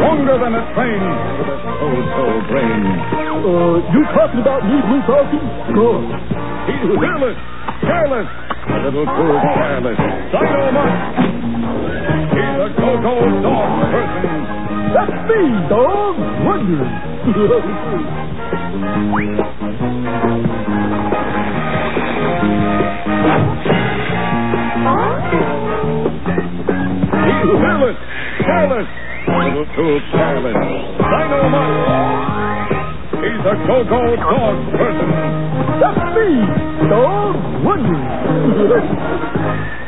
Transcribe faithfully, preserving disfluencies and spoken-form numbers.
stronger than a train with a so-so brain. Uh, you talking about me, Blue Falcon? Good. He's fearless, careless, a little too careless. Dynamite! He's a go-go dog person. That's me, dog. Wondering. He's fearless, careless, a little too careless. Dynamite! He's a go-go dog person. That's me, dog. Wondering.